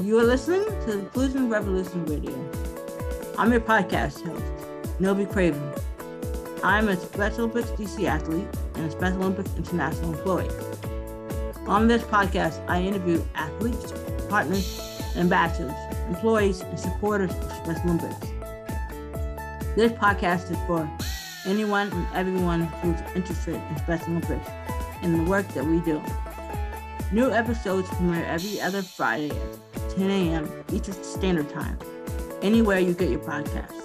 You are listening to the Inclusion Revolution Radio. I'm your podcast host, Nobi Craven. I'm a Special Olympics DC athlete and a Special Olympics International employee. On this podcast, I interview athletes, partners, ambassadors, employees, and supporters of Special Olympics. This podcast is for anyone and everyone who's interested in Special Olympics and the work that we do. New episodes premiere every other Friday at 10 a.m. Eastern Standard Time, anywhere you get your podcasts.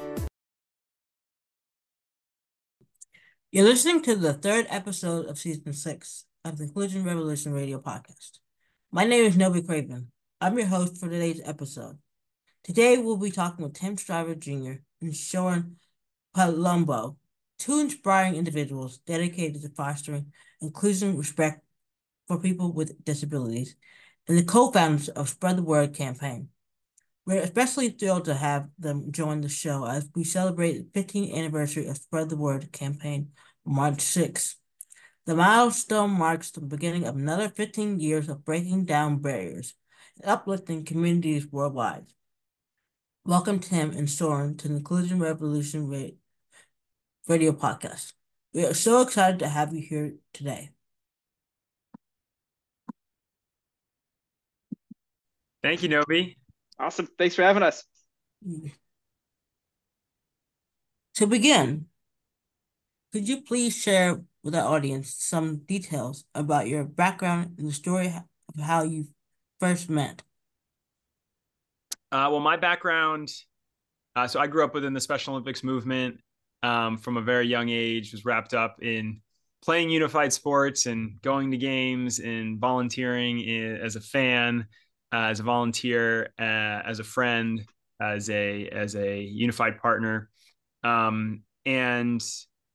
You're listening to the third episode of Season 6 of the Inclusion Revolution Radio podcast. My name is Nobi Craven. I'm your host for today's episode. Today, we'll be talking with Tim Shriver Jr. and Soren Palumbo, two inspiring individuals dedicated to fostering inclusion and respect for people with disabilities, and the co-founders of Spread the Word campaign. We're especially thrilled to have them join the show as we celebrate the 15th anniversary of Spread the Word campaign on March 6th. The milestone marks the beginning of another 15 years of breaking down barriers and uplifting communities worldwide. Welcome, Tim and Soren, to the Inclusion Revolution Radio podcast. We are so excited to have you here today. Thank you, Nobi. Awesome. Thanks for having us. To begin, could you please share with our audience some details about your background and the story of how you first met? Well, my background, so I grew up within the Special Olympics movement from a very young age, was wrapped up in playing unified sports and going to games and volunteering as a fan, as a volunteer, as a friend, as a unified partner. And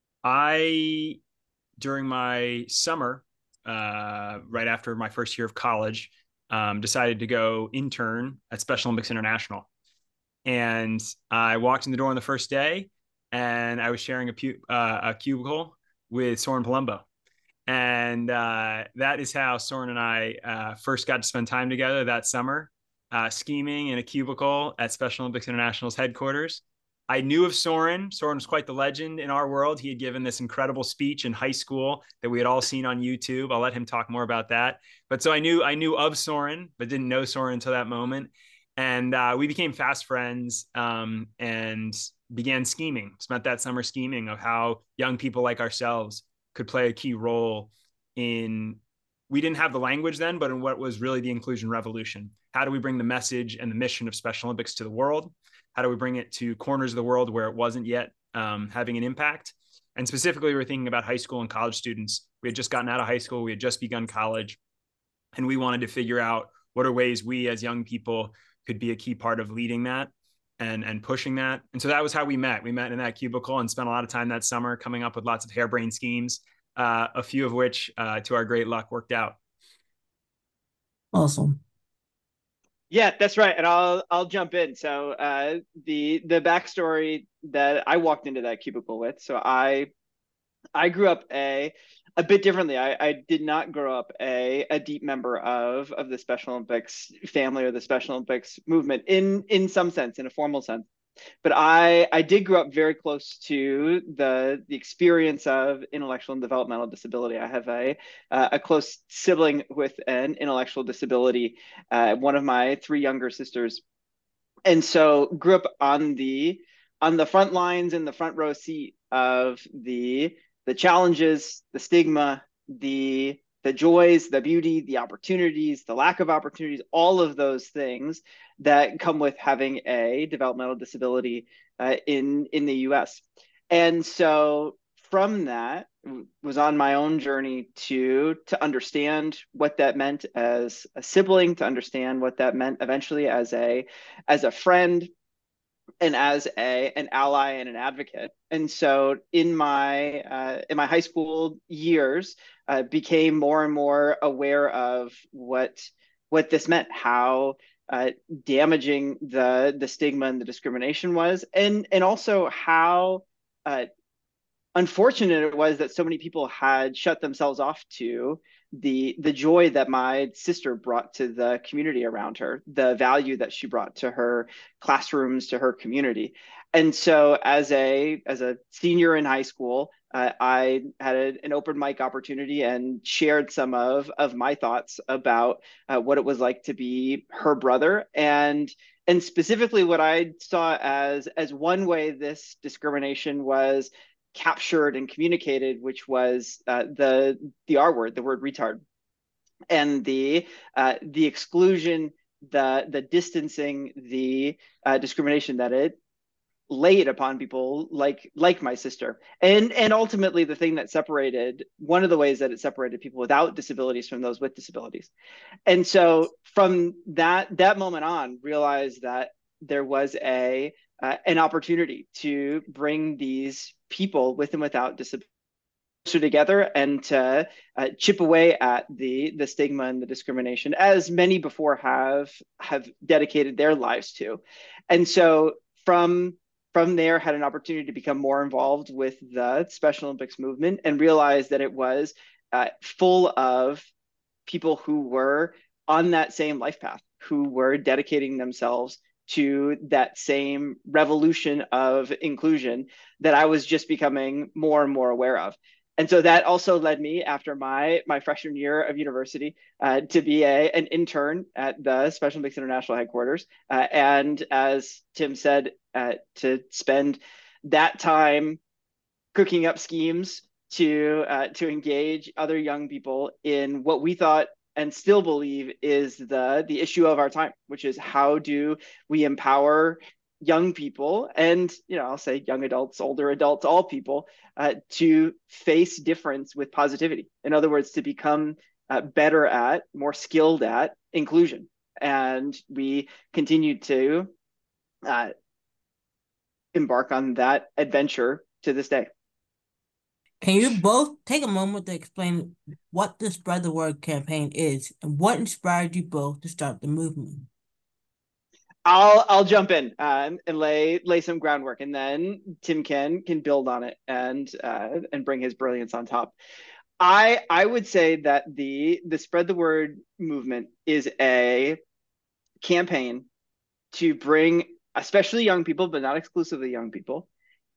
I, during my summer, right after my first year of college, decided to go intern at Special Olympics International. And I walked in the door on the first day, and I was sharing a cubicle with Soren Palumbo. And that is how Soren and I first got to spend time together that summer, scheming in a cubicle at Special Olympics International's headquarters. I knew of Soren. Soren was quite the legend in our world. He had given this incredible speech in high school that we had all seen on YouTube. I'll let him talk more about that. But so I knew of Soren, but didn't know Soren until that moment. And we became fast friends and began scheming. Spent that summer scheming of how young people like ourselves could play a key role in, we didn't have the language then, but in what was really the inclusion revolution. How do we bring the message and the mission of Special Olympics to the world? How do we bring it to corners of the world where it wasn't yet having an impact? And specifically, we're thinking about high school and college students. We had just gotten out of high school. We had just begun college. And we wanted to figure out what are ways we as young people could be a key part of leading that and pushing that. And so that was how we met. We met in that cubicle and spent a lot of time that summer coming up with lots of harebrained schemes, a few of which, to our great luck, worked out. Awesome. Yeah, that's right. And I'll jump in. So the backstory that I walked into that cubicle with. So I grew up a bit differently. I did not grow up a deep member of the Special Olympics family or the Special Olympics movement in some sense, in a formal sense. But I did grow up very close to the experience of intellectual and developmental disability. I have a close sibling with an intellectual disability, one of my three younger sisters, and so grew up on the front lines, in the front row seat of the challenges, the stigma, the joys, the beauty, the opportunities, the lack of opportunities, all of those things that come with having a developmental disability in the US. And so from that, was on my own journey to understand what that meant as a sibling, to understand what that meant eventually as a friend, and as an ally and an advocate. And so in my high school years, became more and more aware of what this meant, how damaging the stigma and the discrimination was, and also how unfortunate it was that so many people had shut themselves off to the joy that my sister brought to the community around her, the value that she brought to her classrooms, to her community. And so as a senior in high school, I had an open mic opportunity and shared some of my thoughts about what it was like to be her brother, and specifically what I saw as one way this discrimination was captured and communicated, which was the R word, the word retard, and the exclusion, the distancing, the discrimination that it laid upon people like my sister, and ultimately the thing that separated, one of the ways that it separated people without disabilities from those with disabilities. And so from that moment on, realized that there was an opportunity to bring these people with and without disabilities together, and to chip away at the stigma and the discrimination, as many before have dedicated their lives to. And so from there, had an opportunity to become more involved with the Special Olympics movement, and realized that it was full of people who were on that same life path, who were dedicating themselves to that same revolution of inclusion that I was just becoming more and more aware of. And so that also led me, after my freshman year of university, to be an intern at the Special Olympics International headquarters. And as Tim said, to spend that time cooking up schemes to engage other young people in what we thought and still believe is the issue of our time, which is how do we empower young people, and I'll say young adults, older adults, all people, to face difference with positivity. In other words, to become better at, more skilled at inclusion. And we continue to embark on that adventure to this day. Can you both take a moment to explain what the Spread the Word campaign is and what inspired you both to start the movement? I'll jump in and lay some groundwork, and then Tim can build on it and bring his brilliance on top. I would say that the Spread the Word movement is a campaign to bring especially young people, but not exclusively young people,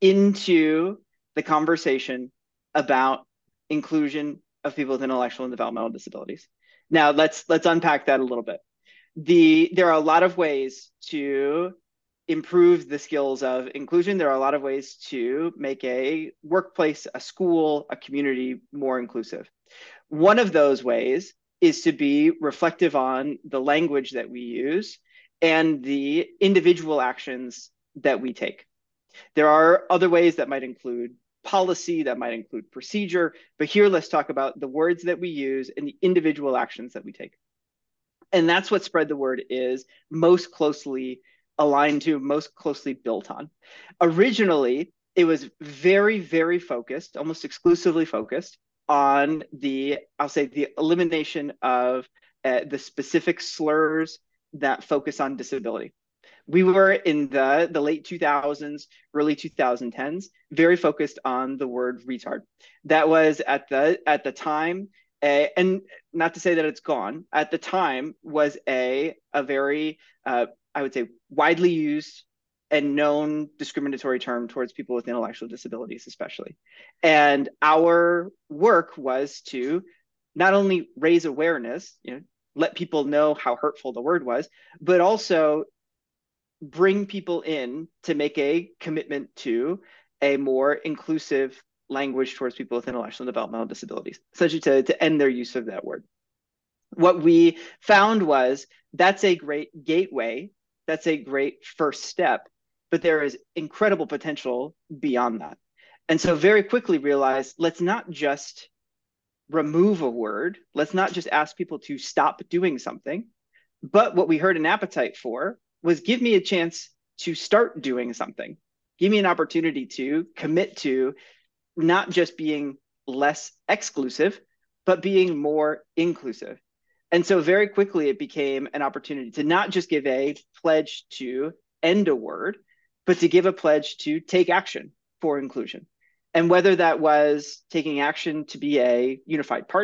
into the conversation about inclusion of people with intellectual and developmental disabilities. Now let's unpack that a little bit. There are a lot of ways to improve the skills of inclusion. There are a lot of ways to make a workplace, a school, a community more inclusive. One of those ways is to be reflective on the language that we use and the individual actions that we take. There are other ways that might include policy, that might include procedure, but here let's talk about the words that we use and the individual actions that we take. And that's what Spread the Word is most closely aligned to, most closely built on. Originally, it was very, very focused, almost exclusively focused on I'll say the elimination of the specific slurs that focus on disability. We were in the late 2000s, early 2010s, very focused on the word retard. That was at the time, and not to say that it's gone, at the time was a very, I would say, widely used and known discriminatory term towards people with intellectual disabilities, especially. And our work was to not only raise awareness, let people know how hurtful the word was, but also bring people in to make a commitment to a more inclusive language towards people with intellectual and developmental disabilities, essentially to end their use of that word. What we found was that's a great gateway, that's a great first step, but there is incredible potential beyond that. And so very quickly realized, let's not just remove a word, let's not just ask people to stop doing something, but what we heard an appetite for was give me a chance to start doing something. Give me an opportunity to commit to not just being less exclusive, but being more inclusive. And so very quickly, it became an opportunity to not just give a pledge to end a word, but to give a pledge to take action for inclusion. And whether that was taking action to be a unified partner,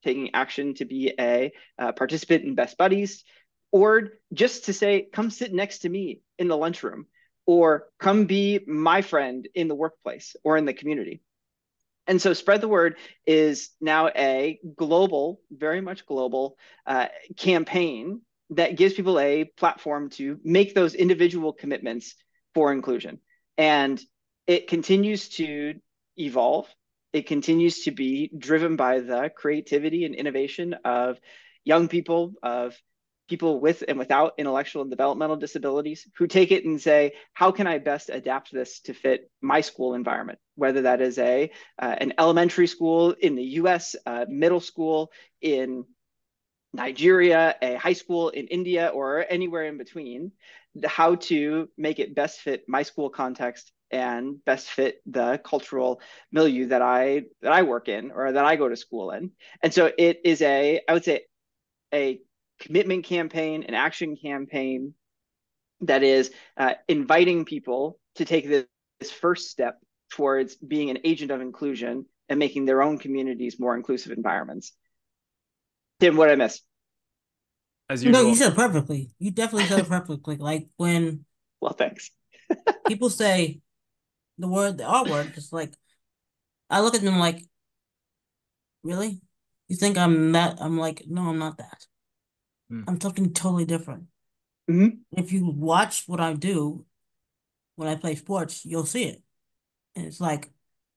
taking action to be a participant in Best Buddies, or just to say, come sit next to me in the lunchroom, or come be my friend in the workplace or in the community. And so Spread the Word is now a global, very much global campaign that gives people a platform to make those individual commitments for inclusion. And it continues to evolve. It continues to be driven by the creativity and innovation of young people, of people with and without intellectual and developmental disabilities, who take it and say, how can I best adapt this to fit my school environment? Whether that is an elementary school in the US, middle school in Nigeria, a high school in India, or anywhere in between, how to make it best fit my school context and best fit the cultural milieu that I work in or that I go to school in. And so it is I would say, a commitment campaign, an action campaign that is inviting people to take this first step towards being an agent of inclusion and making their own communities more inclusive environments. Tim, what did I miss? As usual. No, you said it perfectly. You definitely said it perfectly. Like when Well, thanks. people say the R word, it's like I look at them like, really? You think I'm that? I'm like, no, I'm not that. I'm something totally different. Mm-hmm. If you watch what I do when I play sports, you'll see it. And it's like,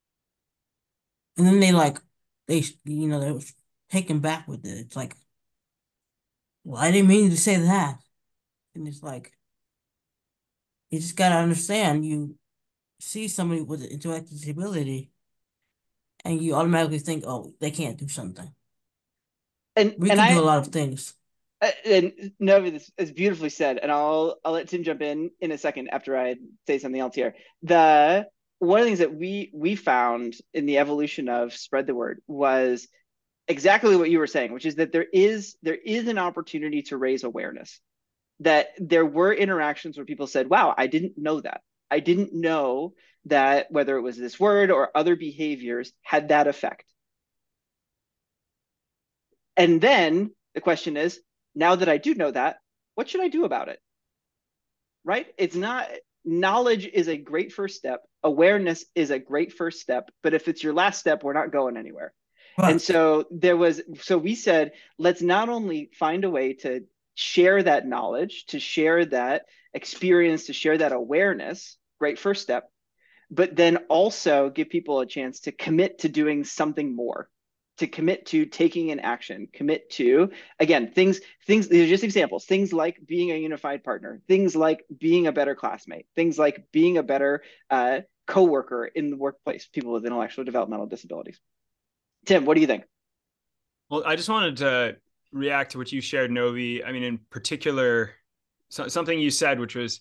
and then they're taken back with it. It's like, well, I didn't mean to say that. And it's like, you just gotta understand, you see somebody with an intellectual disability and you automatically think, oh, they can't do something. We can do a lot of things. And no, it's beautifully said. And I'll let Tim jump in a second after I say something else here. One of the things that we found in the evolution of Spread the Word was exactly what you were saying, which is that there is an opportunity to raise awareness. That there were interactions where people said, wow, I didn't know that. I didn't know that whether it was this word or other behaviors had that effect. And then the question is, now that I do know that, what should I do about it? Right? It's not, knowledge is a great first step. Awareness is a great first step. But if it's your last step, we're not going anywhere. Right. And so we said, let's not only find a way to share that knowledge, to share that experience, to share that awareness, great first step, but then also give people a chance to commit to doing something more, to commit to taking an action, commit to, again, things, these are just examples, things like being a unified partner, things like being a better classmate, things like being a better coworker in the workplace, people with intellectual developmental disabilities. Tim, what do you think? Well, I just wanted to react to what you shared, Novi. I mean, in particular, something you said, which was,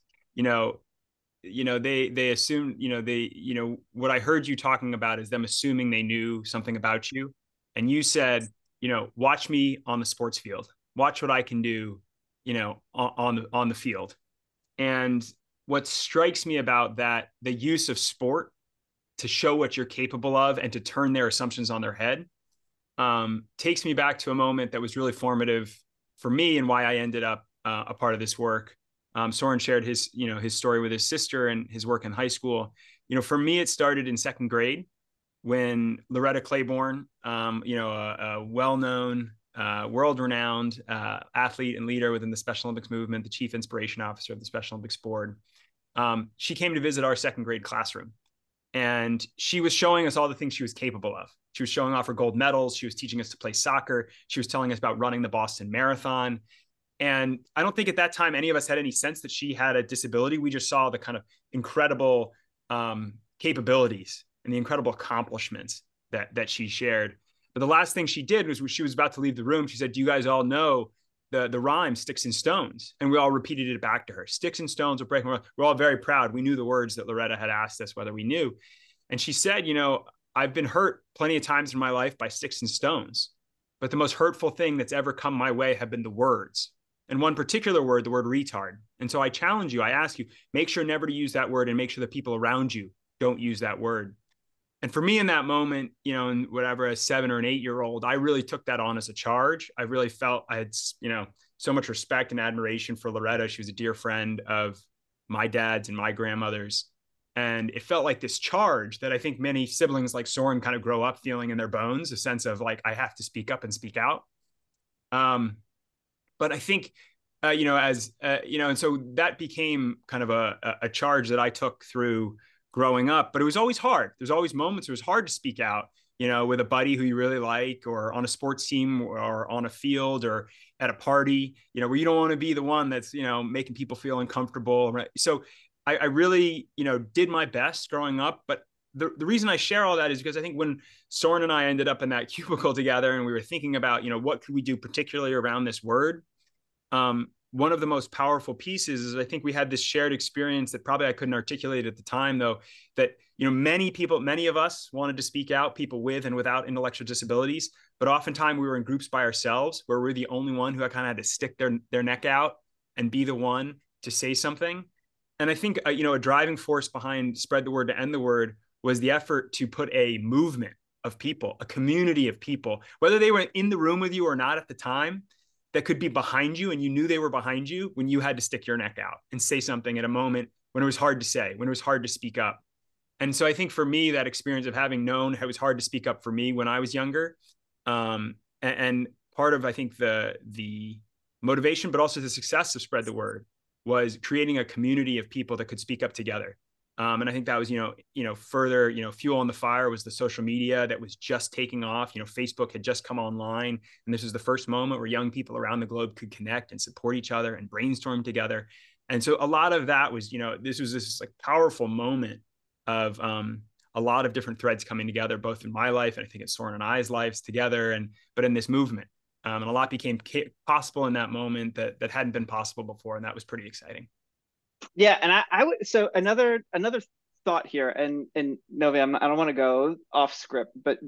they assume, what I heard you talking about is them assuming they knew something about you. And you said, watch me on the sports field, watch what I can do, on the field. And what strikes me about that, the use of sport to show what you're capable of and to turn their assumptions on their head, takes me back to a moment that was really formative for me and why I ended up a part of this work. Soren shared his story with his sister and his work in high school. For me, it started in second grade when Loretta Claiborne, a well-known, world-renowned athlete and leader within the Special Olympics movement, the chief inspiration officer of the Special Olympics board, she came to visit our second grade classroom. And she was showing us all the things she was capable of. She was showing off her gold medals. She was teaching us to play soccer. She was telling us about running the Boston Marathon. And I don't think at that time any of us had any sense that she had a disability. We just saw the kind of incredible capabilities and the incredible accomplishments that she shared. But the last thing she did was when she was about to leave the room, she said, do you guys all know the rhyme sticks and stones? And we all repeated it back to her. Sticks and stones will break my heart. We're all very proud. We knew the words that Loretta had asked us whether we knew. And she said, I've been hurt plenty of times in my life by sticks and stones, but the most hurtful thing that's ever come my way have been the words. And one particular word, the word retard. And so I challenge you, I ask you, make sure never to use that word and make sure the people around you don't use that word. And for me in that moment, you know, in whatever, a 7 or an 8-year-old, I really took that on as a charge. I really felt I had, you know, so much respect and admiration for Loretta. She was a dear friend of my dad's and my grandmother's. And it felt like this charge that I think many siblings like Soren kind of grow up feeling in their bones, a sense of like, I have to speak up and speak out. But I think, you know, as, you know, and so that became kind of a charge that I took through growing up, but it was always hard. There's always moments where it was hard to speak out, you know, with a buddy who you really like, or on a sports team, or on a field, or at a party, you know, where you don't want to be the one that's, you know, making people feel uncomfortable. Right. So I really, you know, did my best growing up. But the reason I share all that is because I think when Soren and I ended up in that cubicle together and we were thinking about, you know, what could we do particularly around this word? One of the most powerful pieces is I think we had this shared experience that probably I couldn't articulate at the time, though, that, you know, many of us wanted to speak out, people with and without intellectual disabilities, but oftentimes we were in groups by ourselves where we're the only one who kind of had to stick their neck out and be the one to say something. And I think, you know, a driving force behind Spread the Word to End the Word was the effort to put a movement of people, a community of people, whether they were in the room with you or not at the time, that could be behind you and you knew they were behind you when you had to stick your neck out and say something at a moment when it was hard to say, when it was hard to speak up. And so I think for me, that experience of having known it was hard to speak up for me when I was younger, and part of, I think, the motivation, but also the success of Spread the Word was creating a community of people that could speak up together. And I think that was, further, fuel on the fire was the social media that was just taking off. You know, Facebook had just come online, and this was the first moment where young people around the globe could connect and support each other and brainstorm together. And so a lot of that was, this was this like powerful moment of a lot of different threads coming together, both in my life and I think in Soren and I's lives together, but in this movement. And a lot became possible in that moment that hadn't been possible before, and that was pretty exciting. Yeah, and I would, so another thought here, and Novi, I don't want to go off script, but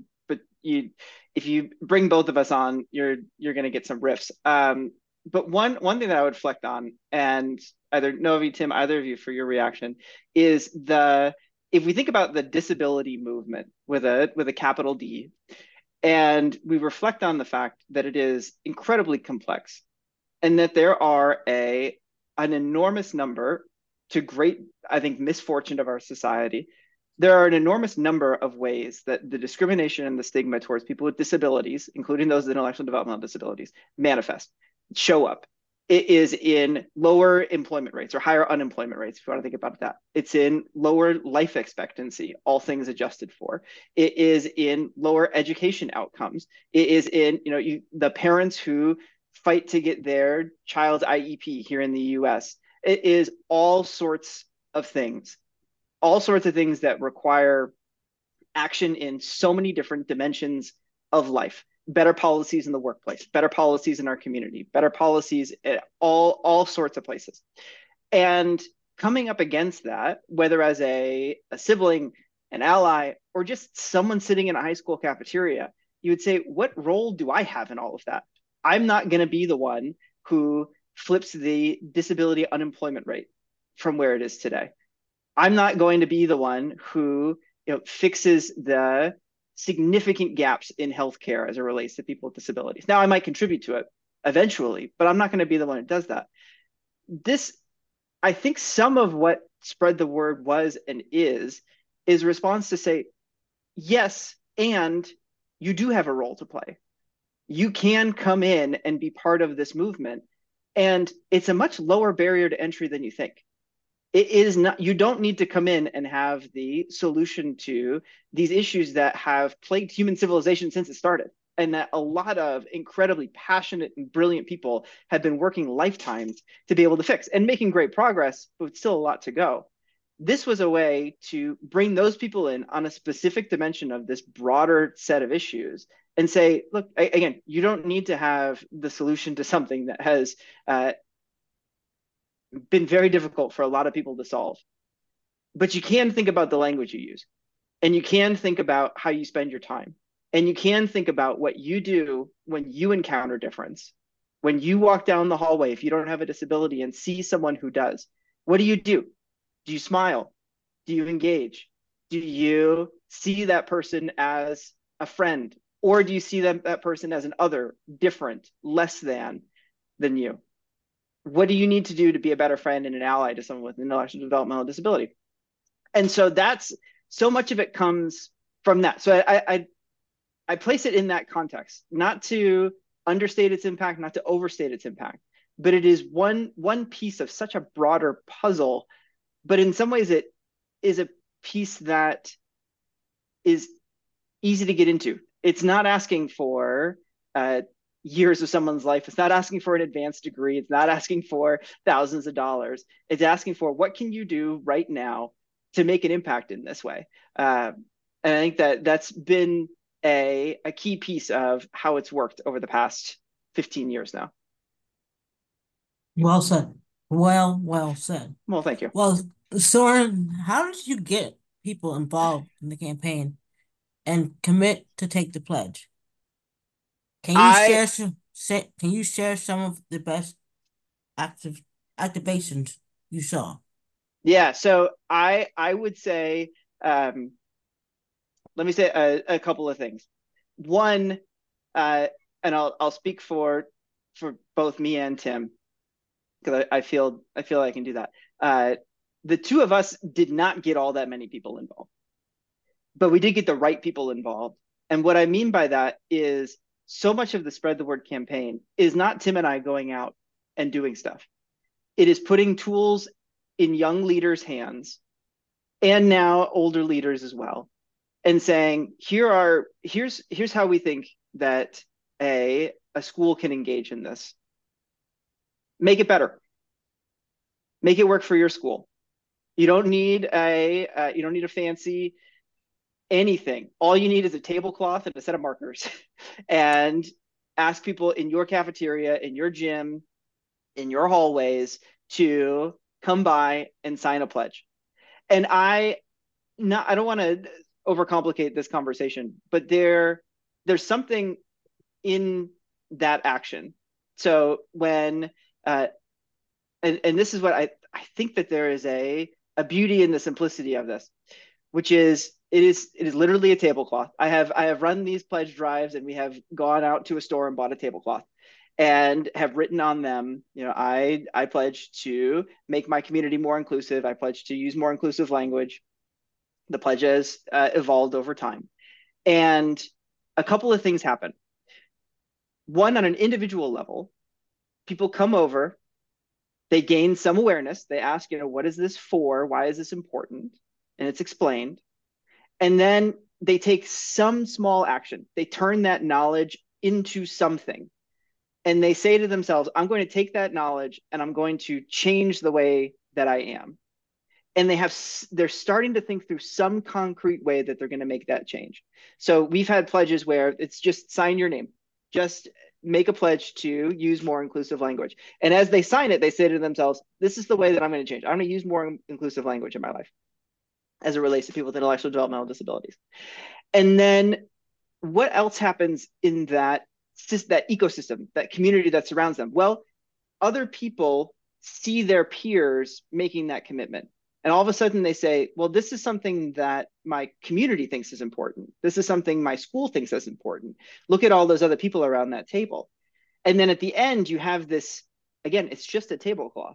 if you bring both of us on, you're going to get some riffs. But one thing that I would reflect on, and either Novi, Tim, either of you for your reaction, is if we think about the disability movement with a capital D, and we reflect on the fact that it is incredibly complex, and that there are an enormous number, to great, I think, misfortune of our society, there are an enormous number of ways that the discrimination and the stigma towards people with disabilities, including those with intellectual developmental disabilities, manifest, show up. It is in lower employment rates or higher unemployment rates, if you want to think about that. It's in lower life expectancy, all things adjusted for. It is in lower education outcomes. It is in, the parents who fight to get their child's IEP here in the US. It is all sorts of things that require action in so many different dimensions of life. Better policies in the workplace, better policies in our community, better policies at all sorts of places. And coming up against that, whether as a sibling, an ally, or just someone sitting in a high school cafeteria, you would say, what role do I have in all of that? I'm not going to be the one who flips the disability unemployment rate from where it is today. I'm not going to be the one who fixes the significant gaps in healthcare as it relates to people with disabilities. Now, I might contribute to it eventually, but I'm not going to be the one who does that. I think some of what Spread the Word was and is a response to say, yes, and you do have a role to play. You can come in and be part of this movement. And it's a much lower barrier to entry than you think. It is not, you don't need to come in and have the solution to these issues that have plagued human civilization since it started, and that a lot of incredibly passionate and brilliant people have been working lifetimes to be able to fix and making great progress, but still a lot to go. This was a way to bring those people in on a specific dimension of this broader set of issues and say, look, again, you don't need to have the solution to something that has been very difficult for a lot of people to solve. But you can think about the language you use, and you can think about how you spend your time, and you can think about what you do when you encounter difference. When you walk down the hallway, if you don't have a disability, and see someone who does, what do you do? Do you smile? Do you engage? Do you see that person as a friend, or do you see that person as an other, different, less than you? What do you need to do to be a better friend and an ally to someone with an intellectual developmental disability? And so that's so much of it comes from that. So I place it in that context, not to understate its impact, not to overstate its impact, but it is one piece of such a broader puzzle. But in some ways, it is a piece that is easy to get into. It's not asking for years of someone's life. It's not asking for an advanced degree. It's not asking for thousands of dollars. It's asking for what can you do right now to make an impact in this way. And I think that that's been a key piece of how it's worked over the past 15 years now. Well said. Well said. Well, thank you. Well, Soren, how did you get people involved in the campaign and commit to take the pledge? Can you I share some of the best active activations you saw? Yeah, so I would say let me say a couple of things. One, and I'll speak for both me and Tim because I feel I can do that. The two of us did not get all that many people involved, but we did get the right people involved. And what I mean by that is so much of the Spread the Word campaign is not Tim and I going out and doing stuff. It is putting tools in young leaders' hands and now older leaders as well, and saying, here's how we think that a school can engage in this. Make it better. Make it work for your school. You don't need a fancy anything. All you need is a tablecloth and a set of markers, and ask people in your cafeteria, in your gym, in your hallways to come by and sign a pledge. And I don't want to overcomplicate this conversation, but there's something in that action. So when and this is what I think that there is a beauty in the simplicity of this, which is it is literally a tablecloth. I have run these pledge drives, and we have gone out to a store and bought a tablecloth and have written on them, I pledge to make my community more inclusive. I pledge to use more inclusive language. The pledge has evolved over time. And a couple of things happen. One, on an individual level, people come over, they gain some awareness. They ask, what is this for? Why is this important? And it's explained. And then they take some small action. They turn that knowledge into something. And they say to themselves, I'm going to take that knowledge and I'm going to change the way that I am. And they're starting to think through some concrete way that they're going to make that change. So we've had pledges where it's just sign your name, just make a pledge to use more inclusive language. And as they sign it, they say to themselves, this is the way that I'm going to change. I'm going to use more inclusive language in my life as it relates to people with intellectual developmental disabilities. And then what else happens in that ecosystem, that community that surrounds them? Well, other people see their peers making that commitment. And all of a sudden they say, well, this is something that my community thinks is important. This is something my school thinks is important. Look at all those other people around that table. And then at the end, you have this, again, it's just a tablecloth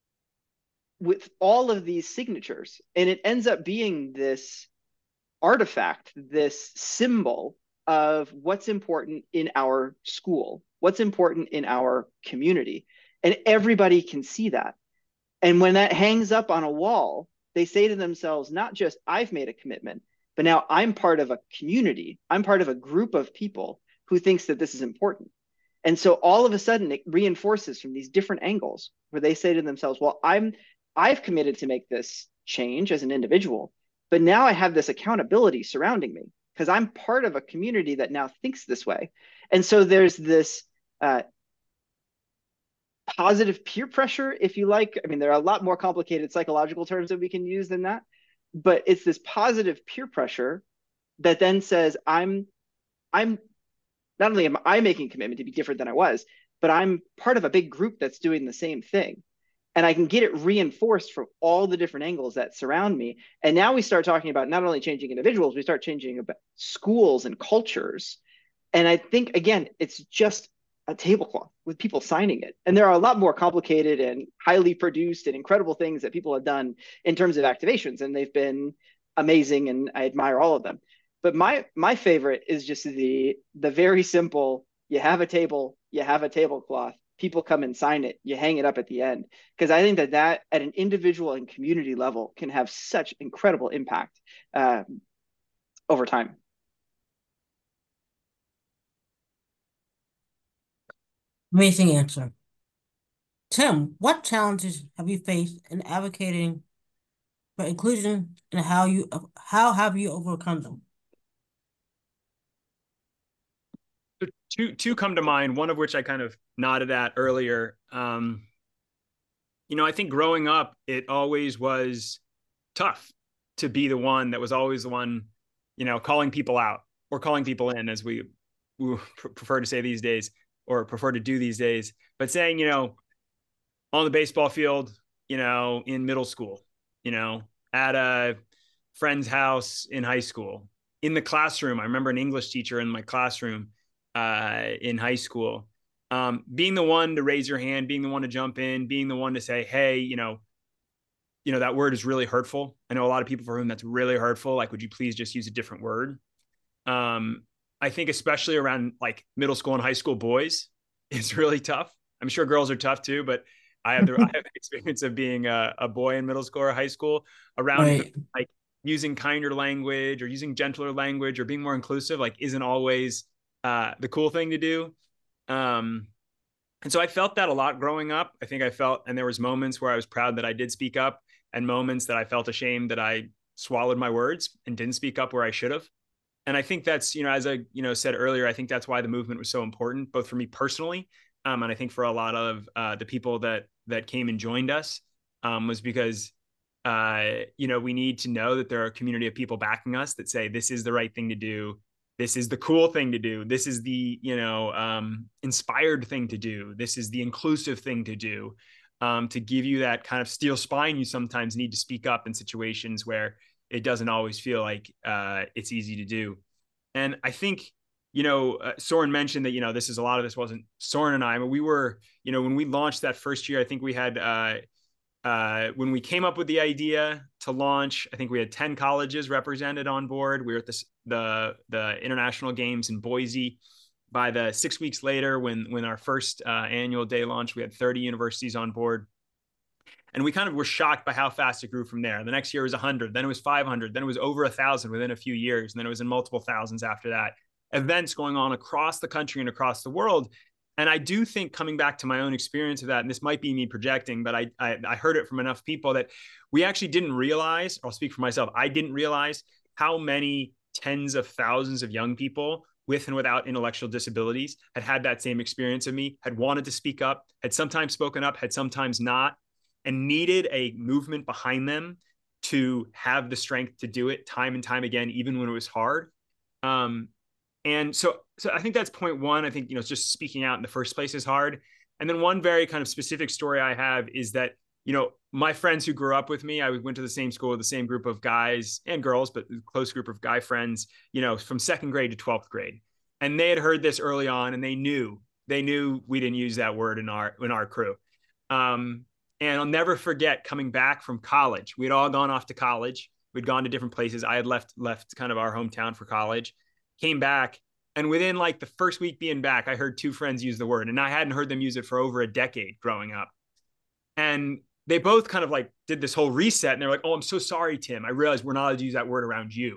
with all of these signatures. And it ends up being this artifact, this symbol of what's important in our school, what's important in our community. And everybody can see that. And when that hangs up on a wall, they say to themselves, not just I've made a commitment, but now I'm part of a community. I'm part of a group of people who thinks that this is important. And so all of a sudden it reinforces from these different angles where they say to themselves, well, I've committed to make this change as an individual, but now I have this accountability surrounding me because I'm part of a community that now thinks this way. And so there's this positive peer pressure, if you like. I mean, there are a lot more complicated psychological terms that we can use than that, but it's this positive peer pressure that then says, I'm not only am I making a commitment to be different than I was, but I'm part of a big group that's doing the same thing. and I can get it reinforced from all the different angles that surround me. And now we start talking about not only changing individuals, we start changing about schools and cultures. And I think, again, it's just a tablecloth with people signing it. And there are a lot more complicated and highly produced and incredible things that people have done in terms of activations, and they've been amazing, and I admire all of them. But my favorite is just the very simple, you have a table, you have a tablecloth, people come and sign it, you hang it up at the end. Because I think that at an individual and community level can have such incredible impact over time. Amazing answer. Tim, what challenges have you faced in advocating for inclusion, and how have you overcome them? Two come to mind, one of which I kind of nodded at earlier. I think growing up, it always was tough to be the one that was always the one, calling people out or calling people in, as we prefer to say these days, or prefer to do these days, but saying, on the baseball field, in middle school, at a friend's house in high school, in the classroom. I remember an English teacher in my classroom in high school, being the one to raise your hand, being the one to jump in, being the one to say, hey, that word is really hurtful. I know a lot of people for whom that's really hurtful. Like, would you please just use a different word? I think especially around like middle school and high school boys, it's really tough. I'm sure girls are tough too, but I have the experience of being a boy in middle school or high school around Right. like using kinder language or using gentler language or being more inclusive, like isn't always the cool thing to do. And so I felt that a lot growing up. I think and there was moments where I was proud that I did speak up, and moments that I felt ashamed that I swallowed my words and didn't speak up where I should have. And I think that's, as I, said earlier, I think that's why the movement was so important, both for me personally. And I think for a lot of the people that came and joined us, was because, we need to know that there are a community of people backing us that say, this is the right thing to do. This is the cool thing to do. This is the, inspired thing to do. This is the inclusive thing to do, to give you that kind of steel spine you sometimes need to speak up in situations where it doesn't always feel like it's easy to do. And I think, Soren mentioned that, this wasn't Soren and I, but we were, when we launched that first year, I think we had, when we came up with the idea to launch, I think we had 10 colleges represented on board. We were at the international games in Boise. By the 6 weeks later, when our first annual day launched, we had 30 universities on board. And we kind of were shocked by how fast it grew from there. The next year was 100, then it was 500, then it was over 1,000 within a few years, and then it was in multiple thousands after that. Events going on across the country and across the world. And I do think, coming back to my own experience of that, and this might be me projecting, but I heard it from enough people that we actually didn't realize, I'll speak for myself, I didn't realize how many tens of thousands of young people with and without intellectual disabilities had that same experience of me, had wanted to speak up, had sometimes spoken up, had sometimes not, and needed a movement behind them to have the strength to do it time and time again, even when it was hard. And so I think that's point one. I think, just speaking out in the first place is hard. And then one very kind of specific story I have is that, my friends who grew up with me, I went to the same school with the same group of guys and girls, but a close group of guy friends, from second grade to 12th grade. And they had heard this early on, and they knew we didn't use that word in our crew. And I'll never forget coming back from college. We had all gone off to college. We'd gone to different places. I had left kind of our hometown for college, came back. And within like the first week being back, I heard two friends use the word, and I hadn't heard them use it for over a decade growing up. And they both kind of like did this whole reset, and they're like, "Oh, I'm so sorry, Tim. I realized we're not allowed to use that word around you."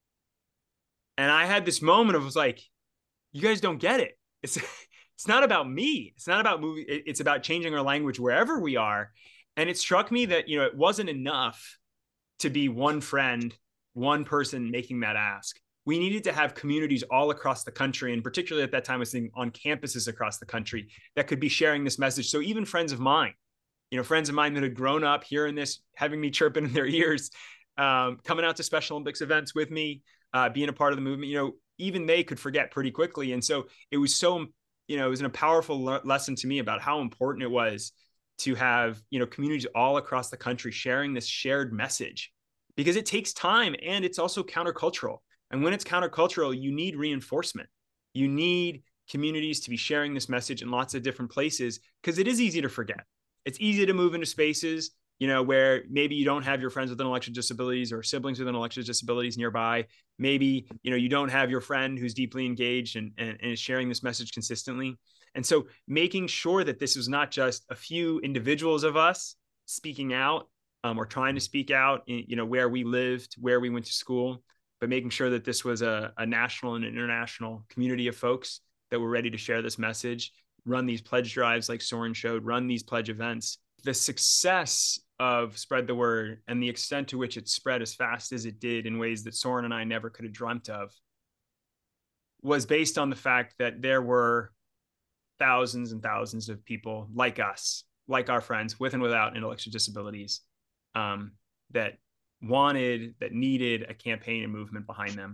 And I had this moment of, was like, you guys don't get it. It's not about me. It's not about movie. It's about changing our language wherever we are. And it struck me that, it wasn't enough to be one friend, one person making that ask. We needed to have communities all across the country, and particularly at that time, I was thinking on campuses across the country, that could be sharing this message. So even friends of mine that had grown up hearing this, having me chirping in their ears, coming out to Special Olympics events with me, being a part of the movement, even they could forget pretty quickly. And so it was so, it was a powerful lesson to me about how important it was to have, communities all across the country sharing this shared message, because it takes time and it's also countercultural. And when it's countercultural, you need reinforcement. You need communities to be sharing this message in lots of different places, because it is easy to forget. It's easy to move into spaces, where maybe you don't have your friends with intellectual disabilities or siblings with intellectual disabilities nearby. Maybe, you don't have your friend who's deeply engaged and is sharing this message consistently. And so making sure that this is not just a few individuals of us speaking out, or trying to speak out, where we lived, where we went to school, but making sure that this was a national and international community of folks that were ready to share this message, run these pledge drives like Soren showed, run these pledge events. The success of Spread the Word and the extent to which it spread as fast as it did in ways that Soren and I never could have dreamt of was based on the fact that there were thousands and thousands of people like us, like our friends with and without intellectual disabilities, that wanted, that needed a campaign and movement behind them,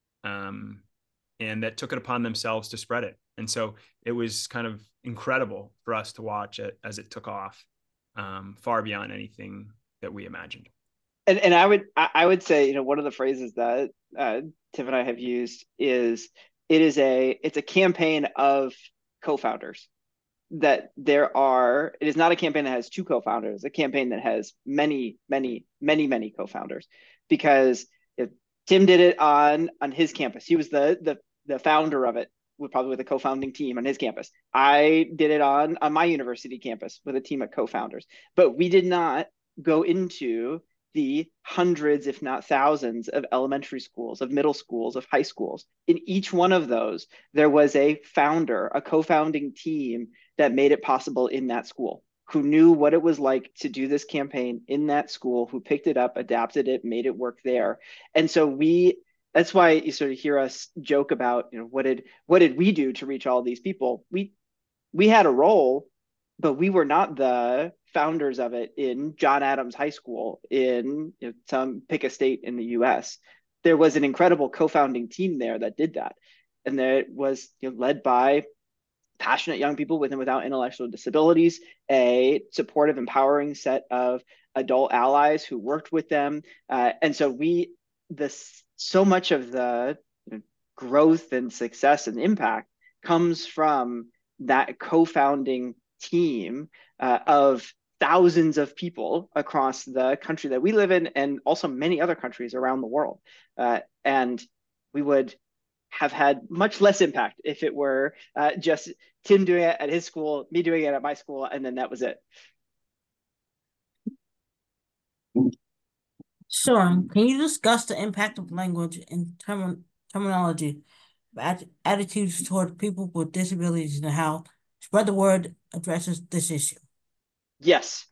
and that took it upon themselves to spread it. And so it was kind of incredible for us to watch it as it took off, far beyond anything that we imagined. And I would say, one of the phrases that Tiff and I have used is it's a campaign of co-founders. That it is not a campaign that has two co-founders, a campaign that has many, many, many, many co-founders, because Tim did it on his campus. He was the founder of it, probably with a co-founding team on his campus. I did it on my university campus with a team of co-founders, but we did not go into the hundreds, if not thousands, of elementary schools, of middle schools, of high schools. In each one of those, there was a founder, a co-founding team that made it possible in that school, who knew what it was like to do this campaign in that school, who picked it up, adapted it, made it work there. And so that's why you sort of hear us joke about, what did we do to reach all these people? We had a role, but we were not the founders of it in John Adams High School in pick a state in the US. There was an incredible co-founding team there that did that. And that was led by passionate young people with and without intellectual disabilities, a supportive, empowering set of adult allies who worked with them. And so so much of the growth and success and impact comes from that co-founding team of thousands of people across the country that we live in, and also many other countries around the world. And we would have had much less impact if it were just Tim doing it at his school, me doing it at my school, and then that was it. Soren, can you discuss the impact of language and terminology, attitudes toward people with disabilities, and how Spread the Word addresses this issue? Yes.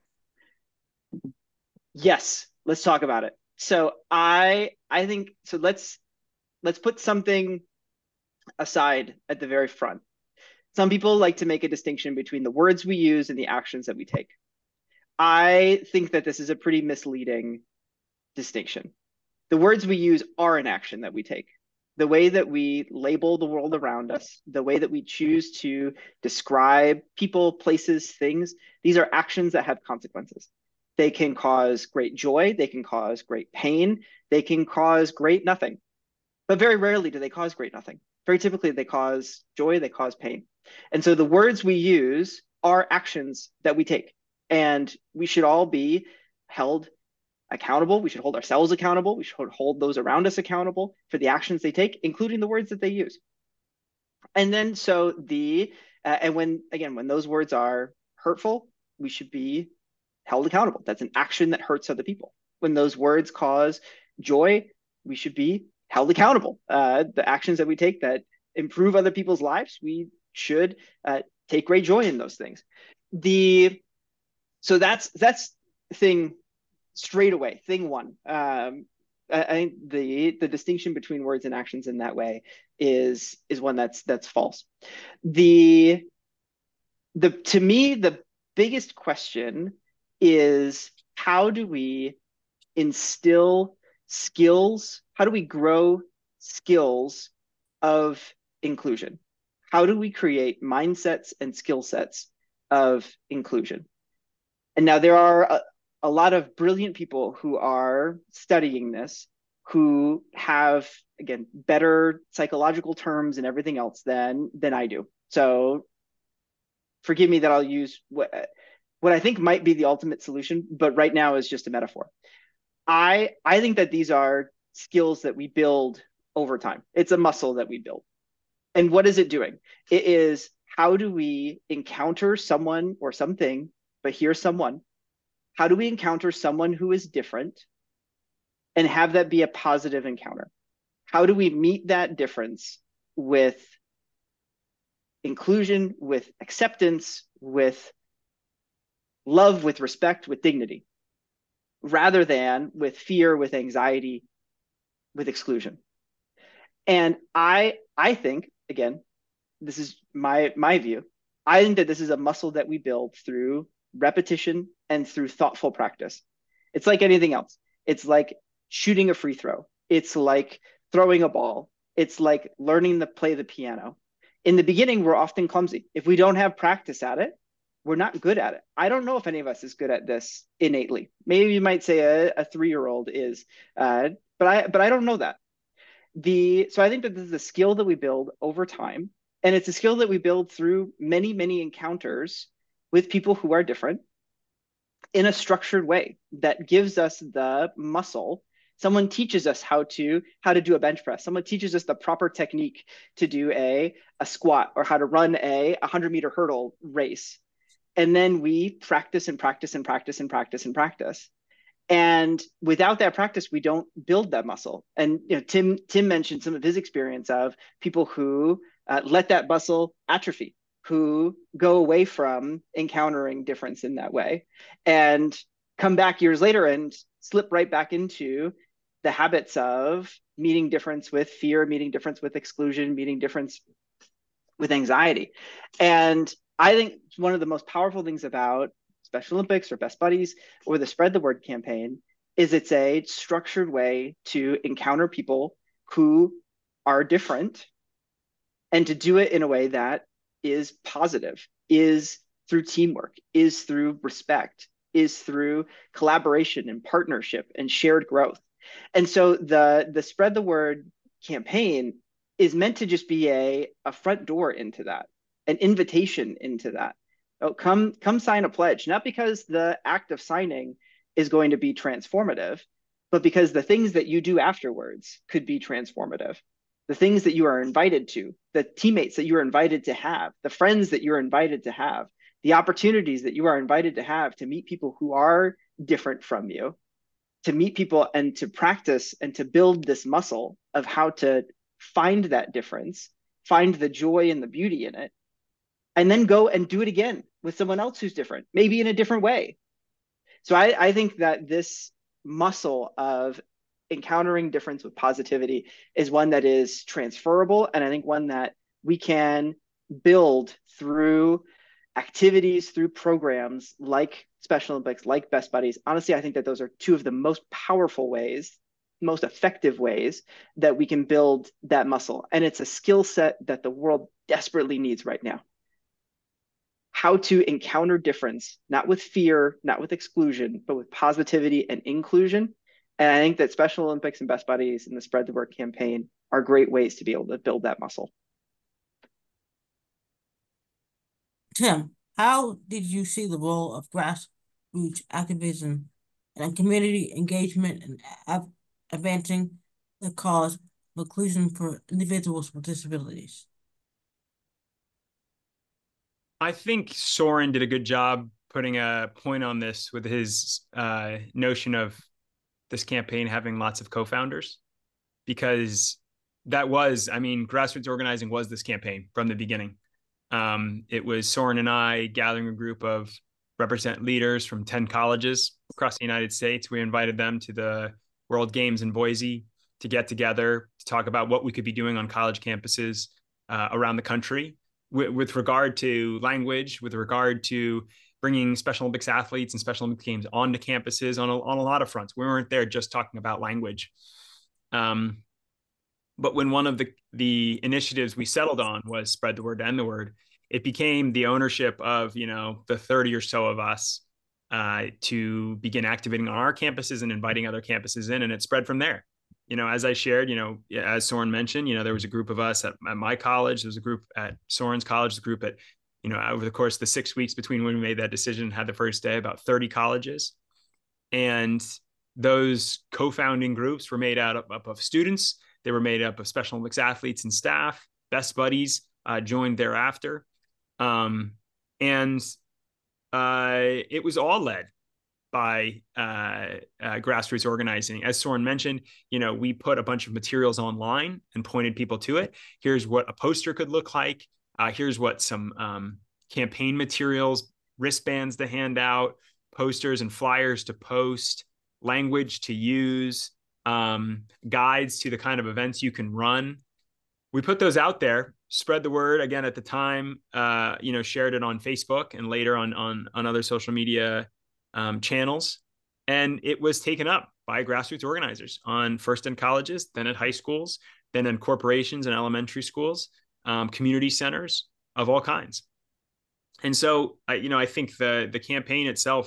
Let's talk about it. So I think so. Let's put something aside at the very front. Some people like to make a distinction between the words we use and the actions that we take. I think that this is a pretty misleading distinction. The words we use are an action that we take. The way that we label the world around us, the way that we choose to describe people, places, things, these are actions that have consequences. They can cause great joy, they can cause great pain, they can cause great nothing. But very rarely do they cause great nothing. Very typically, they cause joy, they cause pain. And so the words we use are actions that we take. And we should all be held accountable. We should hold ourselves accountable. We should hold those around us accountable for the actions they take, including the words that they use. And then so and when those words are hurtful, we should be held accountable. That's an action that hurts other people. When those words cause joy, we should be held accountable. The actions that we take that improve other people's lives, we should take great joy in those things. So that's thing straight away, thing one. I think the distinction between words and actions in that way is one that's false. To me, the biggest question is, how do we instill skills? How do we grow skills of inclusion? How do we create mindsets and skill sets of inclusion? And now there are a lot of brilliant people who are studying this, who have, again, better psychological terms and everything else than I do. So forgive me that I'll use what I think might be the ultimate solution, but right now is just a metaphor. I think that these are skills that we build over time. It's a muscle that we build. And what is it doing? It is, how do we encounter someone or something, but here's someone. How do we encounter someone who is different and have that be a positive encounter? How do we meet that difference with inclusion, with acceptance, with love, with respect, with dignity, rather than with fear, with anxiety, with exclusion? And I think, again, this is my view. I think that this is a muscle that we build through repetition and through thoughtful practice. It's like anything else. It's like shooting a free throw. It's like throwing a ball. It's like learning to play the piano. In the beginning, we're often clumsy. If we don't have practice at it, we're not good at it. I don't know if any of us is good at this innately. Maybe you might say a 3-year-old is, but I don't know that. So I think that this is a skill that we build over time, and it's a skill that we build through many, many encounters with people who are different in a structured way that gives us the muscle. Someone teaches us how to do a bench press. Someone teaches us the proper technique to do a squat, or how to run a 100-meter hurdle race. And then we practice and practice and practice and practice and practice. And without that practice, we don't build that muscle. And Tim mentioned some of his experience of people who let that muscle atrophy, who go away from encountering difference in that way, and come back years later and slip right back into the habits of meeting difference with fear, meeting difference with exclusion, meeting difference with anxiety. And I think one of the most powerful things about Special Olympics or Best Buddies or the Spread the Word campaign is it's a structured way to encounter people who are different, and to do it in a way that is positive, is through teamwork, is through respect, is through collaboration and partnership and shared growth. And so the Spread the Word campaign is meant to just be a front door into that, an invitation into that. Oh, come sign a pledge, not because the act of signing is going to be transformative, but because the things that you do afterwards could be transformative. The things that you are invited to, the teammates that you are invited to have, the friends that you're invited to have, the opportunities that you are invited to have to meet people who are different from you, to meet people and to practice and to build this muscle of how to find that difference, find the joy and the beauty in it, and then go and do it again with someone else who's different, maybe in a different way. So I think that this muscle of encountering difference with positivity is one that is transferable, and I think one that we can build through activities, through programs like Special Olympics, like Best Buddies. Honestly, I think that those are two of the most powerful ways, most effective ways that we can build that muscle. And it's a skill set that the world desperately needs right now. How to encounter difference, not with fear, not with exclusion, but with positivity and inclusion. And I think that Special Olympics and Best Buddies and the Spread the Word campaign are great ways to be able to build that muscle. Tim, how did you see the role of grassroots activism and community engagement in advancing the cause of inclusion for individuals with disabilities? I think Soren did a good job putting a point on this with his notion of this campaign having lots of co-founders, because that was, I mean, grassroots organizing was this campaign from the beginning. It was Soren and I gathering a group of represent leaders from 10 colleges across the United States. We invited them to the World Games in Boise to get together to talk about what we could be doing on college campuses around the country with regard to language, with regard to bringing Special Olympics athletes and Special Olympics games onto campuses on a lot of fronts. We weren't there just talking about language. But when one of the initiatives we settled on was Spread the Word to End the Word, it became the ownership of, the 30 or so of us to begin activating on our campuses and inviting other campuses in, and it spread from there. As I shared, as Soren mentioned, there was a group of us at my college. There was a group at Soren's college, the group at, over the course of the 6 weeks between when we made that decision, had the first day, about 30 colleges. And those co-founding groups were made up of students. They were made up of Special Olympics athletes and staff. Best buddies joined thereafter. And it was all led by grassroots organizing. As Soren mentioned, we put a bunch of materials online and pointed people to it. Here's what a poster could look like. Here's what some campaign materials, wristbands to hand out, posters and flyers to post, language to use, guides to the kind of events you can run. We put those out there, spread the word. Again, at the time, shared it on Facebook and later on other social media channels. And it was taken up by grassroots organizers first in colleges, then at high schools, then in corporations and elementary schools, community centers of all kinds. And so, I think the campaign itself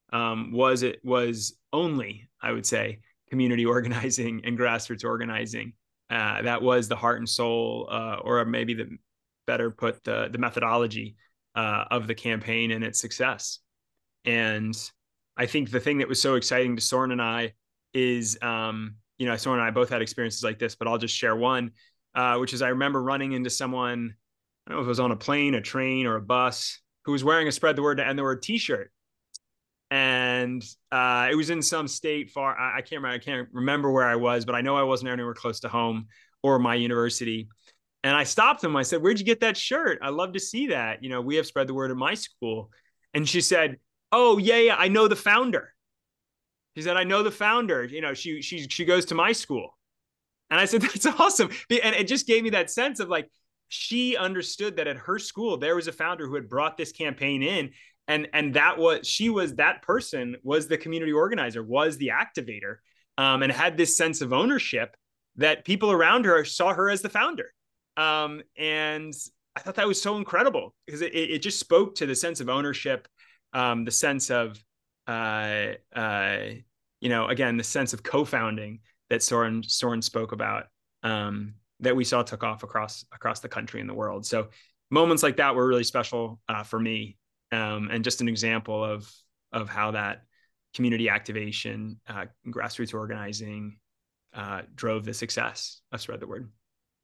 was only, I would say, community organizing and grassroots organizing. That was the heart and soul, or maybe the methodology of the campaign and its success. And I think the thing that was so exciting to Soren and I is, Soren and I both had experiences like this, but I'll just share one, which is I remember running into someone, I don't know if it was on a plane, a train, or a bus, who was wearing a Spread the Word to End the Word t-shirt. And it was in some state far, I can't remember where I was, but I know I wasn't anywhere close to home or my university. And I stopped him. I said, "Where'd you get that shirt? I love to see that. We have Spread the Word at my school." And she said, "Oh, yeah, I know the founder." She said, "I know the founder. She goes to my school." And I said, "That's awesome." And it just gave me that sense of like, she understood that at her school, there was a founder who had brought this campaign in. And that person was the community organizer, was the activator, and had this sense of ownership that people around her saw her as the founder. And I thought that was so incredible because it just spoke to the sense of ownership, the sense of, again, the sense of co-founding that Soren spoke about, that we saw took off across the country and the world. So moments like that were really special for me. And just an example of how that community activation, grassroots organizing, drove the success of Spread the Word.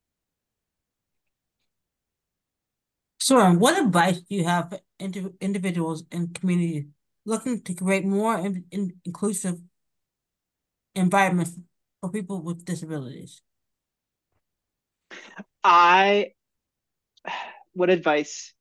Soren, what advice do you have for individuals and communities looking to create more inclusive environments for people with disabilities? What advice?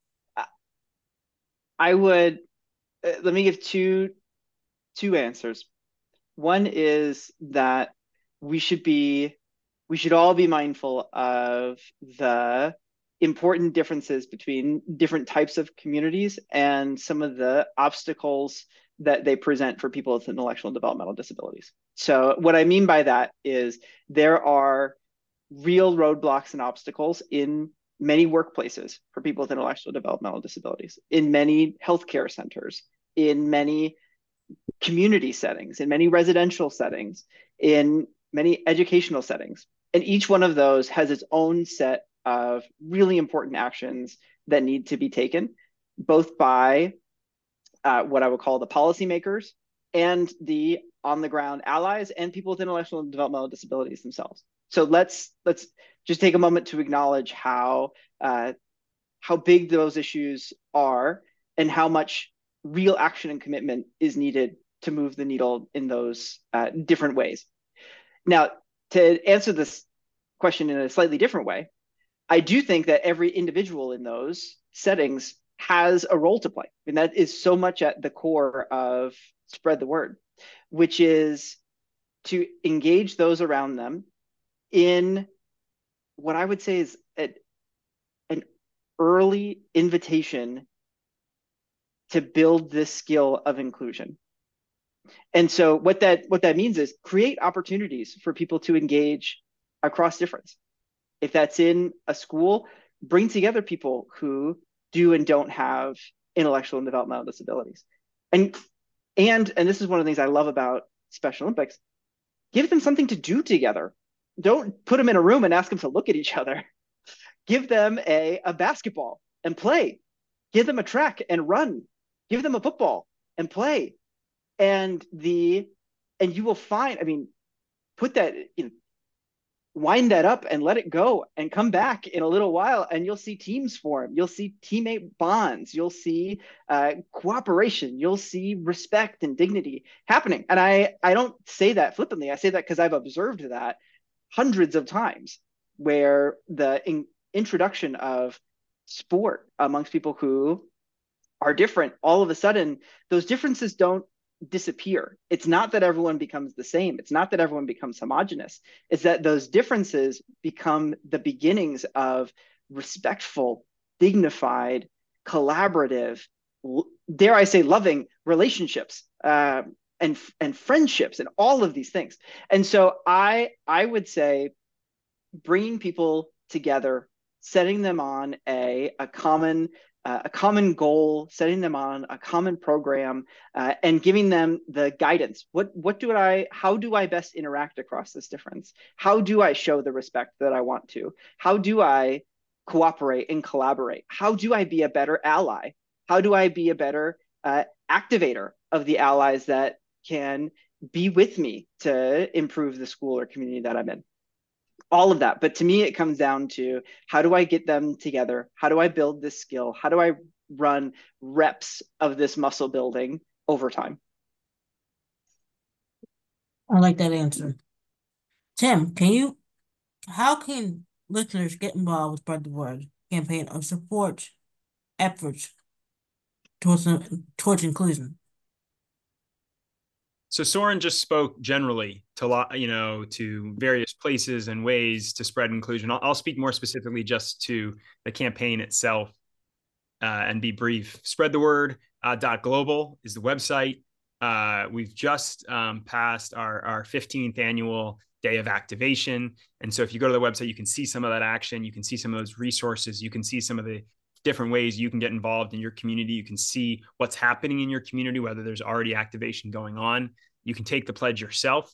I would let me give two answers. One is that we should all be mindful of the important differences between different types of communities and some of the obstacles that they present for people with intellectual and developmental disabilities. So what I mean by that is there are real roadblocks and obstacles in many workplaces for people with intellectual developmental disabilities, in many healthcare centers, in many community settings, in many residential settings, in many educational settings. And each one of those has its own set of really important actions that need to be taken, both by what I would call the policymakers and the on-the-ground allies and people with intellectual and developmental disabilities themselves. So let's just take a moment to acknowledge how big those issues are and how much real action and commitment is needed to move the needle in those different ways. Now, to answer this question in a slightly different way, I do think that every individual in those settings has a role to play. And that is so much at the core of Spread the Word, which is to engage those around them in what I would say is an early invitation to build this skill of inclusion. And so what that means is create opportunities for people to engage across difference. If that's in a school, bring together people who do and don't have intellectual and developmental disabilities. And And this is one of the things I love about Special Olympics, give them something to do together. Don't put them in a room and ask them to look at each other. Give them a basketball and play. Give them a track and run. Give them a football and play. And you will find, I mean, put that, wind that up and let it go and come back in a little while, and you'll see teams form. You'll see teammate bonds. You'll see cooperation. You'll see respect and dignity happening. And I don't say that flippantly. I say that because I've observed that hundreds of times, where the introduction of sport amongst people who are different, all of a sudden those differences don't disappear. It's not that everyone becomes the same. It's not that everyone becomes homogenous. It's that those differences become the beginnings of respectful, dignified, collaborative, dare I say, loving relationships, and friendships, and all of these things. And so I would say bringing people together, setting them on a common goal, setting them on a common program, and giving them the guidance. How do I best interact across this difference? How do I show the respect that I want to? How do I cooperate and collaborate? How do I be a better ally? How do I be a better activator of the allies that can be with me to improve the school or community that I'm in? All of that. But to me, it comes down to, how do I get them together? How do I build this skill? How do I run reps of this muscle building over time? I like that answer. Tim, how can listeners get involved with Spread the Word campaign or support efforts towards inclusion? So Soren just spoke generally to various places and ways to spread inclusion. I'll speak more specifically just to the campaign itself, and be brief. Spread the Word .global is the website. We've just passed our 15th annual day of activation. And so if you go to the website, you can see some of that action. You can see some of those resources. You can see some of the different ways you can get involved in your community. You can see what's happening in your community, whether there's already activation going on. You can take the pledge yourself.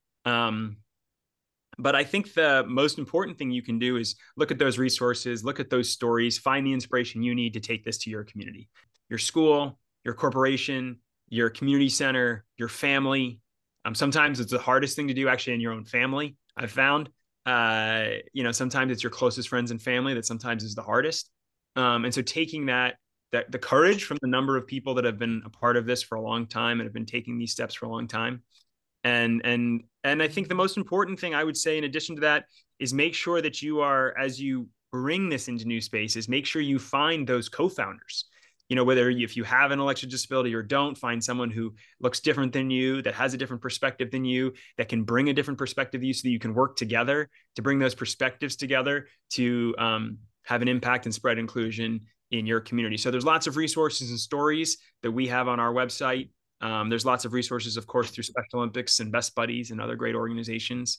But I think the most important thing you can do is look at those resources, look at those stories, find the inspiration you need to take this to your community, your school, your corporation, your community center, your family. Sometimes it's the hardest thing to do actually in your own family. I've found, sometimes it's your closest friends and family that sometimes is the hardest. And so taking that the courage from the number of people that have been a part of this for a long time and have been taking these steps for a long time. And I think the most important thing I would say in addition to that is make sure that you are, as you bring this into new spaces, make sure you find those co-founders. Whether if you have an intellectual disability or don't, find someone who looks different than you, that has a different perspective than you, that can bring a different perspective to you, so that you can work together to bring those perspectives together to have an impact and spread inclusion in your community. So there's lots of resources and stories that we have on our website. There's lots of resources, of course, through Special Olympics and Best Buddies and other great organizations.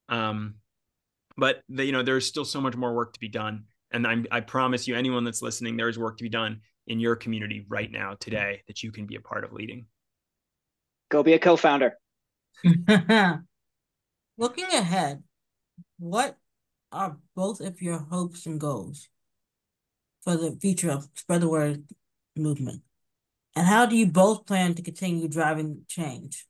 But there's still so much more work to be done. And I promise you, anyone that's listening, there is work to be done in your community right now, today, that you can be a part of leading. Go be a co-founder. Looking ahead, what are both of your hopes and goals for the future of Spread the Word movement? And how do you both plan to continue driving change?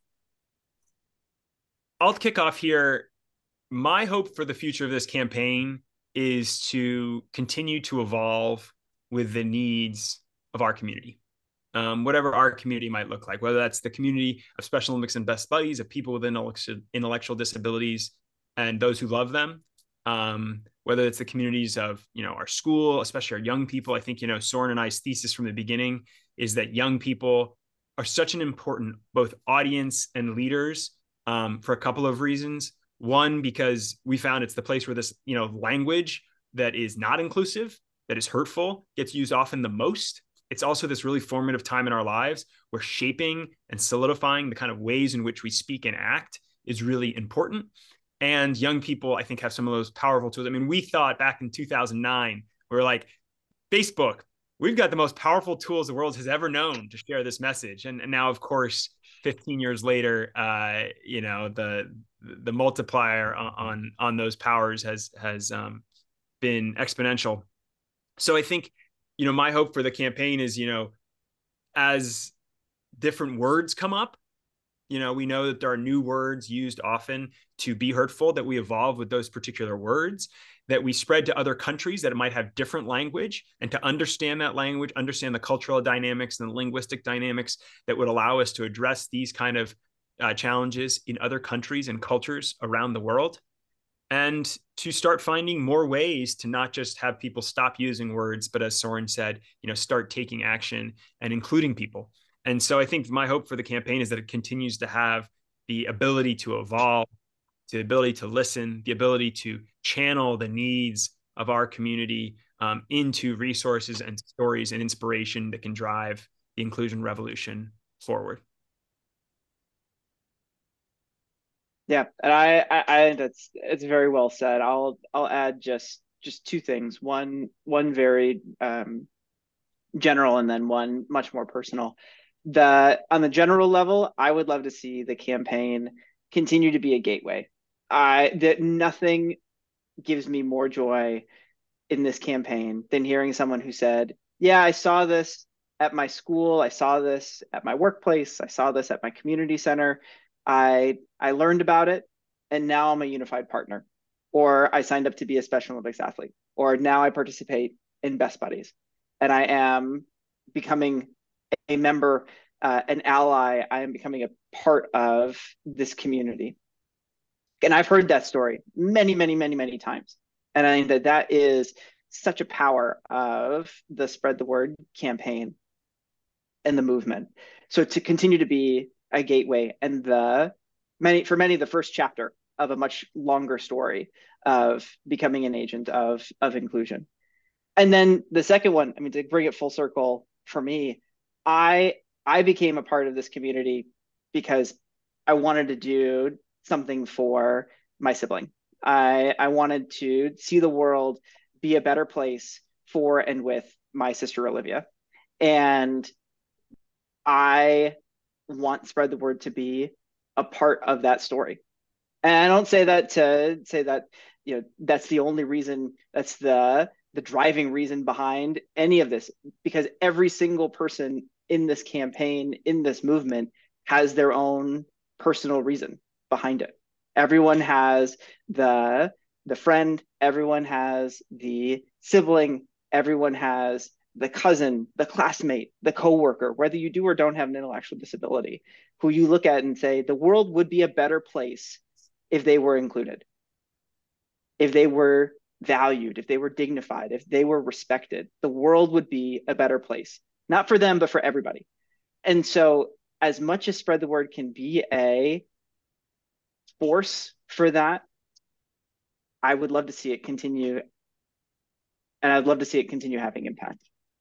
I'll kick off here. My hope for the future of this campaign is to continue to evolve with the needs of our community, whatever our community might look like, whether that's the community of Special Olympics and Best Buddies, of people with intellectual disabilities and those who love them, whether it's the communities of, our school, especially our young people. I think, Soren and I's thesis from the beginning is that young people are such an important both audience and leaders, for a couple of reasons. One, because we found it's the place where this, language that is not inclusive, that is hurtful, gets used often the most. It's also this really formative time in our lives where shaping and solidifying the kind of ways in which we speak and act is really important. And young people, I think, have some of those powerful tools. I mean, we thought back in 2009, we were like, Facebook we've got the most powerful tools the world has ever known to share this message. And now, of course, 15 years later, the multiplier on those powers has been exponential. So I think, my hope for the campaign is, as different words come up, we know that there are new words used often to be hurtful, that we evolve with those particular words, that we spread to other countries that might have different language, and to understand that language, understand the cultural dynamics and the linguistic dynamics that would allow us to address these kind of challenges in other countries and cultures around the world. And to start finding more ways to not just have people stop using words, but as Soren said, start taking action and including people. And so I think my hope for the campaign is that it continues to have the ability to evolve, the ability to listen, the ability to channel the needs of our community into resources and stories and inspiration that can drive the inclusion revolution forward. Yeah, and I think it's very well said. I'll add just two things. One very general, and then one much more personal. On the general level, I would love to see the campaign continue to be a gateway. That nothing gives me more joy in this campaign than hearing someone who said, "Yeah, I saw this at my school. I saw this at my workplace. I saw this at my community center. I learned about it, and now I'm a unified partner." Or I signed up to be a Special Olympics athlete. Or now I participate in Best Buddies, and I am becoming a member, an ally. I am becoming a part of this community. And I've heard that story many, many, many, many times. And I think that is such a power of the Spread the Word campaign and the movement. So to continue to be a gateway and for many the first chapter of a much longer story of becoming an agent of inclusion. And then the second one, to bring it full circle for me, I became a part of this community because I wanted to do something for my sibling. I wanted to see the world be a better place for and with my sister Olivia. And I want Spread the Word to be a part of that story. And I don't say that to say that, that's the only reason, that's the driving reason behind any of this, because every single person in this campaign, in this movement, has their own personal reason behind it. Everyone has the friend, everyone has the sibling, everyone has the cousin, the classmate, the coworker, whether you do or don't have an intellectual disability, who you look at and say, the world would be a better place if they were included, if they were valued, if they were dignified, if they were respected. The world would be a better place, not for them, but for everybody. And so as much as Spread the Word can be a force for that, I would love to see it continue, and I'd love to see it continue having impact.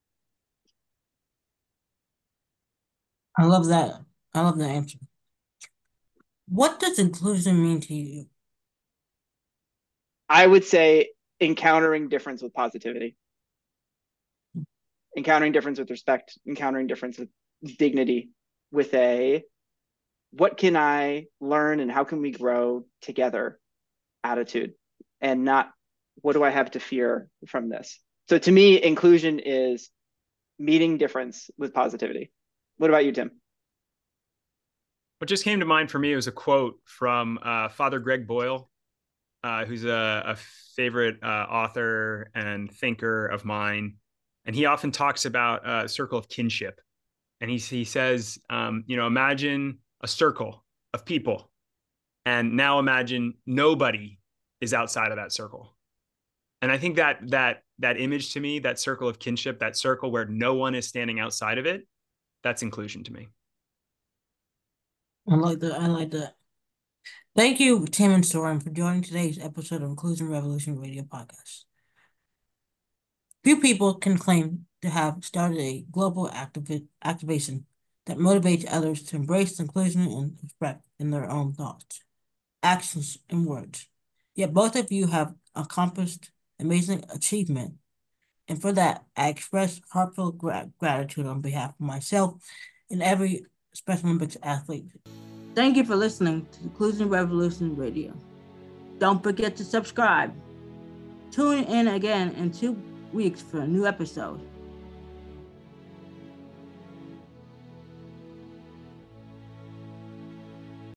I love that. I love the answer. What does inclusion mean to you? I would say encountering difference with positivity, encountering difference with respect, encountering difference with dignity, with what can I learn and how can we grow together attitude, and not what do I have to fear from this. So to me, inclusion is meeting difference with positivity. What about you, Tim? What just came to mind for me was a quote from Father Greg Boyle, who's a favorite author and thinker of mine. And he often talks about a circle of kinship. And he says, imagine a circle of people. And now imagine nobody is outside of that circle. And I think that image to me, that circle of kinship, that circle where no one is standing outside of it, that's inclusion to me. I like that. I like that. Thank you, Tim and Soren, for joining today's episode of Inclusion Revolution Radio Podcast. Few people can claim to have started a global activation that motivates others to embrace inclusion and respect in their own thoughts, actions, and words. Yet both of you have accomplished amazing achievement And for that, I express heartfelt gratitude on behalf of myself and every Special Olympics athlete. Thank you for listening to Inclusion Revolution Radio. Don't forget to subscribe. Tune in again in 2 weeks for a new episode.